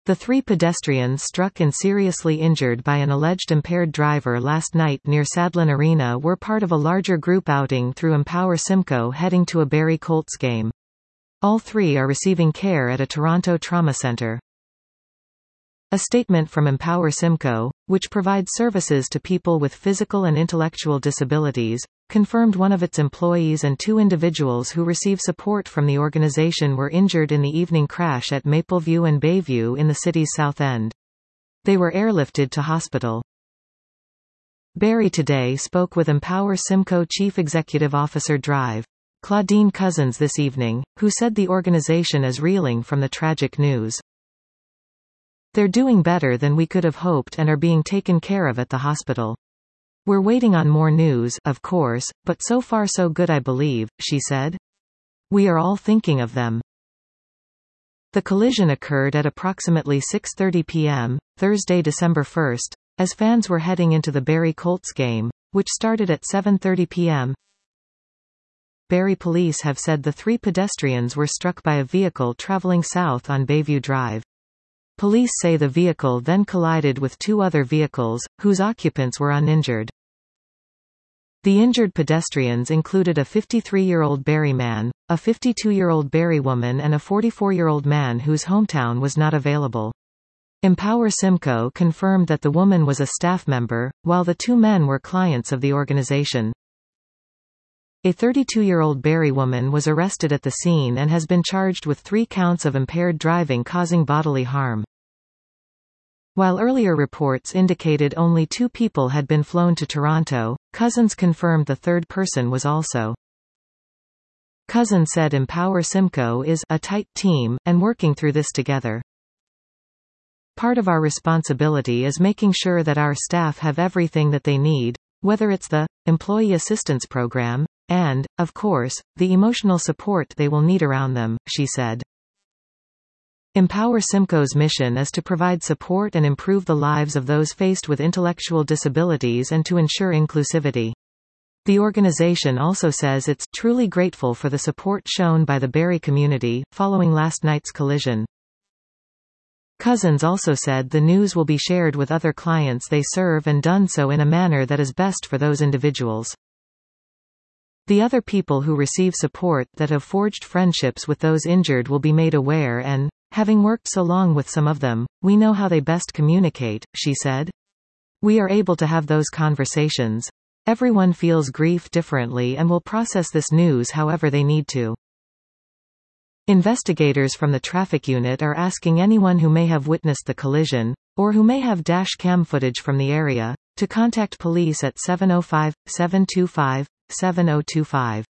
The three pedestrians struck and seriously injured by an alleged impaired driver last night near Sadlon Arena were part of a larger group outing through Empower Simcoe heading to a Barrie Colts game. All three are receiving care at a Toronto trauma centre. A statement from Empower Simcoe, which provides services to people with physical and intellectual disabilities, confirmed one of its employees and two individuals who receive support from the organization were injured in the evening crash at Mapleview and Bayview in the city's South End. They were airlifted to hospital. Barrie Today spoke with Empower Simcoe Chief Executive Officer Drive, Claudine Cousins this evening, who said the organization is reeling from the tragic news. They're doing better than we could have hoped and are being taken care of at the hospital. We're waiting on more news, of course, but so far so good I believe, she said. We are all thinking of them. The collision occurred at approximately 6:30 p.m., Thursday, December 1, as fans were heading into the Barrie Colts game, which started at 7:30 p.m. Barrie police have said the three pedestrians were struck by a vehicle traveling south on Bayview Drive. Police say the vehicle then collided with two other vehicles, whose occupants were uninjured. The injured pedestrians included a 53-year-old Barrie man, a 52-year-old Barrie woman and a 44-year-old man whose hometown was not available. Empower Simcoe confirmed that the woman was a staff member, while the two men were clients of the organization. A 32-year-old Barrie woman was arrested at the scene and has been charged with 3 counts of impaired driving causing bodily harm. While earlier reports indicated only 2 people had been flown to Toronto, Cousins confirmed the third person was also. Cousins said Empower Simcoe is a tight team, and working through this together. Part of our responsibility is making sure that our staff have everything that they need, whether it's the Employee Assistance Program, and, of course, the emotional support they will need around them, she said. Empower Simcoe's mission is to provide support and improve the lives of those faced with intellectual disabilities and to ensure inclusivity. The organization also says it's truly grateful for the support shown by the Barrie community following last night's collision. Cousins also said the news will be shared with other clients they serve and done so in a manner that is best for those individuals. The other people who receive support that have forged friendships with those injured will be made aware and, having worked so long with some of them, we know how they best communicate, she said. We are able to have those conversations. Everyone feels grief differently and will process this news however they need to. Investigators from the traffic unit are asking anyone who may have witnessed the collision, or who may have dash cam footage from the area, to contact police at 705-725-7025.